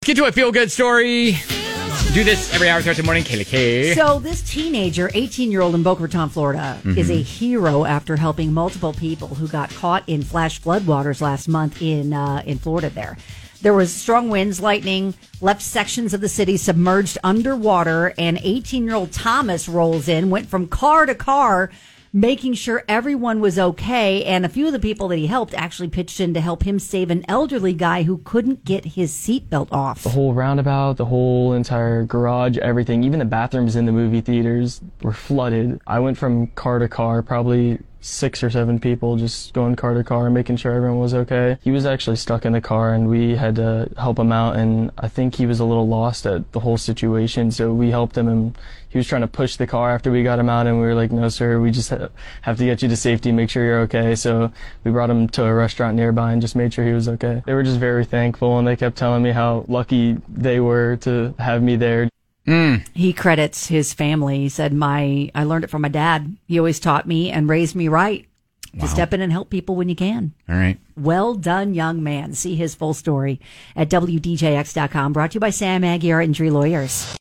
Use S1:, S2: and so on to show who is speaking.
S1: Get to a feel-good story. Do this every hour throughout the morning, Kayla K.
S2: So this teenager, 18-year-old in Boca Raton, Florida, is a hero after helping multiple people who got caught in flash floodwaters last month in Florida there. There was strong winds, lightning, left sections of the city submerged underwater, and 18-year-old Thomas rolls in, went from car to car, making sure everyone was okay. And a few of the people that he helped actually pitched in to help him save an elderly guy who couldn't get his seatbelt off.
S3: The whole roundabout, the whole entire garage, everything, even the bathrooms in the movie theaters were flooded. I went from car to car, probably 6 or 7 people just going car to car, making sure everyone was okay. He was actually stuck in the car and we had to help him out, and I think he was a little lost at the whole situation, so we helped him, and he was trying to push the car after we got him out, and we were like, no sir, we just have to get you to safety, make sure you're okay. So we brought him to a restaurant nearby and just made sure he was okay. They were just very thankful, and they kept telling me how lucky they were to have me there.
S2: He credits his family. He said, I learned it from my dad. He always taught me and raised me right to step in and help people when you can.
S1: All right.
S2: Well done, young man. See his full story at WDJX.com. Brought to you by Sam Aguirre Injury Lawyers.